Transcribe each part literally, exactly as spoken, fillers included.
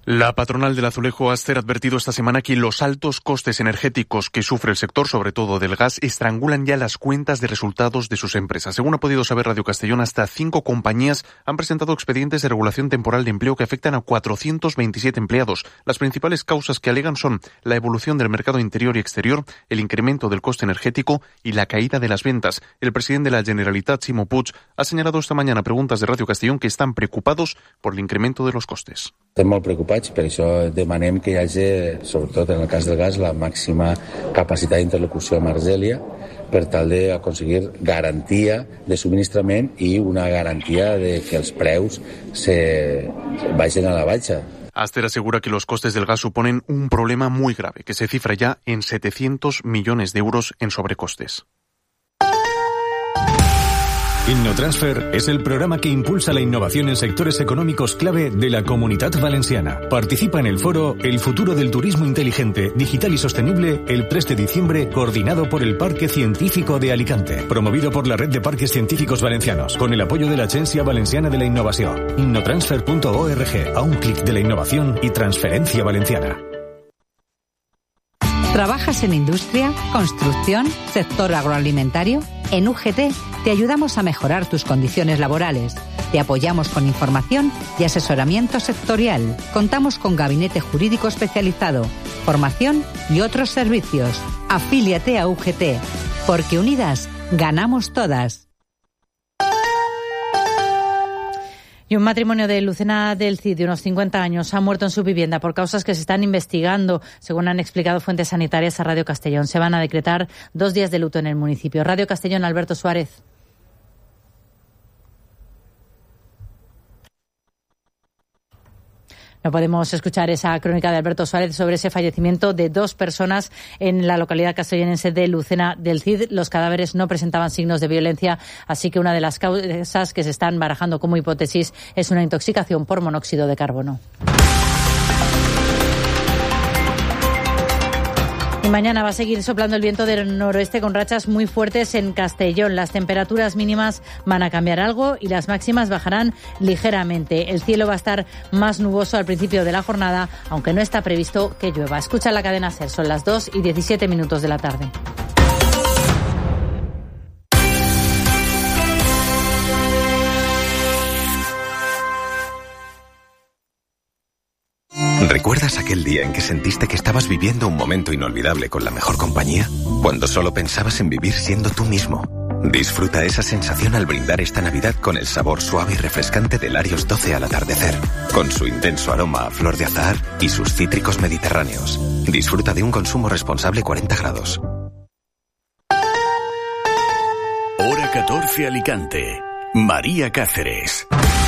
La patronal del azulejo Aster ha advertido esta semana que los altos costes energéticos que sufre el sector, sobre todo del gas, estrangulan ya las cuentas de resultados de sus empresas. Según ha podido saber Radio Castellón, hasta cinco compañías han presentado expedientes de regulación temporal de empleo que afectan a cuatrocientos veintisiete empleados. Las principales causas que alegan son la evolución del mercado interior y exterior, el incremento del coste energético y la caída de las ventas. El presidente de la Generalitat, Ximo Puig, ha señalado esta mañana a preguntas de Radio Castellón que están preocupados por el incremento de los costes. Estem molt preocupats, per això demanem que hi hagi, sobretot en el cas del gas, la màxima capacitat d'interlocució amb Argèlia per tal d'aconseguir garantia de subministrament i una garantia de que els preus se vagin a la baixa. Aster asegura que los costes del gas suponen un problema muy grave, que se cifra ya en setecientos millones de euros en sobrecostes. Innotransfer es el programa que impulsa la innovación en sectores económicos clave de la Comunitat Valenciana. Participa en el foro El futuro del turismo inteligente, digital y sostenible el tres de diciembre, coordinado por el Parque Científico de Alicante, promovido por la Red de Parques Científicos Valencianos, con el apoyo de la Agencia Valenciana de la Innovación. innotransfer punto org, a un clic de la innovación y transferencia valenciana. ¿Trabajas en industria, construcción, sector agroalimentario? En U G T te ayudamos a mejorar tus condiciones laborales. Te apoyamos con información y asesoramiento sectorial. Contamos con gabinete jurídico especializado, formación y otros servicios. Afíliate a U G T, porque unidas ganamos todas. Y un matrimonio de Lucena del Cid de unos cincuenta años ha muerto en su vivienda por causas que se están investigando, según han explicado fuentes sanitarias a Radio Castellón. Se van a decretar dos días de luto en el municipio. Radio Castellón, Alberto Suárez. No podemos escuchar esa crónica de Alberto Suárez sobre ese fallecimiento de dos personas en la localidad castellonense de Lucena del Cid. Los cadáveres no presentaban signos de violencia, así que una de las causas que se están barajando como hipótesis es una intoxicación por monóxido de carbono. Y mañana va a seguir soplando el viento del noroeste con rachas muy fuertes en Castellón. Las temperaturas mínimas van a cambiar algo y las máximas bajarán ligeramente. El cielo va a estar más nuboso al principio de la jornada, aunque no está previsto que llueva. Escucha la cadena SER, son las dos y diecisiete minutos de la tarde. ¿Recuerdas aquel día en que sentiste que estabas viviendo un momento inolvidable con la mejor compañía? Cuando solo pensabas en vivir siendo tú mismo. Disfruta esa sensación al brindar esta Navidad con el sabor suave y refrescante del Arios doce al atardecer, con su intenso aroma a flor de azahar y sus cítricos mediterráneos. Disfruta de un consumo responsable cuarenta grados. Hora catorce Alicante. María Cáceres.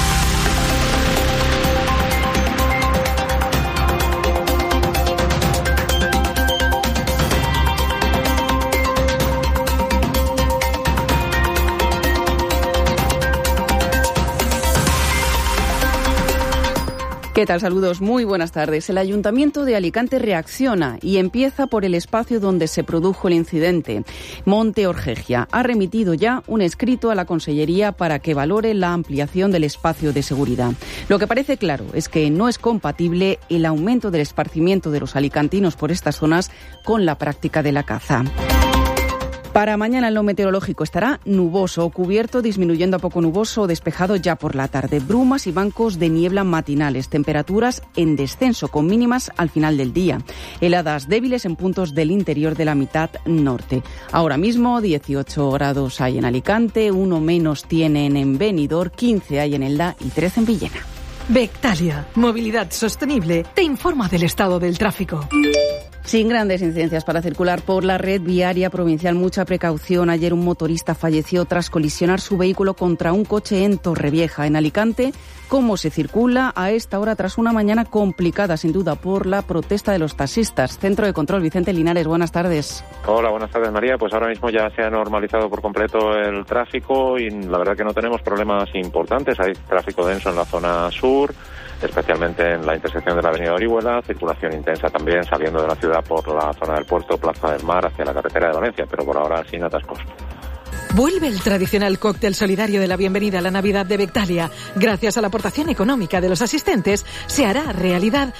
¿Qué tal? Saludos, muy buenas tardes. El Ayuntamiento de Alicante reacciona y empieza por el espacio donde se produjo el incidente. Monte Orgegia ha remitido ya un escrito a la Consellería para que valore la ampliación del espacio de seguridad. Lo que parece claro es que no es compatible el aumento del esparcimiento de los alicantinos por estas zonas con la práctica de la caza. Para mañana en lo meteorológico estará nuboso o cubierto, disminuyendo a poco nuboso o despejado ya por la tarde. Brumas y bancos de niebla matinales, temperaturas en descenso con mínimas al final del día. Heladas débiles en puntos del interior de la mitad norte. Ahora mismo dieciocho grados hay en Alicante, uno menos tienen en Benidorm, quince hay en Elda y trece en Villena. Bectalia, movilidad sostenible, te informa del estado del tráfico. Sin grandes incidencias para circular por la red viaria provincial, mucha precaución. Ayer un motorista falleció tras colisionar su vehículo contra un coche en Torrevieja, en Alicante. ¿Cómo se circula a esta hora tras una mañana complicada, sin duda, por la protesta de los taxistas? Centro de Control, Vicente Linares, buenas tardes. Hola, buenas tardes, María. Pues ahora mismo ya se ha normalizado por completo el tráfico y la verdad que no tenemos problemas importantes. Hay tráfico denso en la zona sur, especialmente en la intersección de la avenida Orihuela, circulación intensa también saliendo de la ciudad por la zona del puerto, Plaza del Mar, hacia la carretera de Valencia, pero por ahora sin atascos. Vuelve el tradicional cóctel solidario de la bienvenida a la Navidad de Bectalia. Gracias a la aportación económica de los asistentes, se hará realidad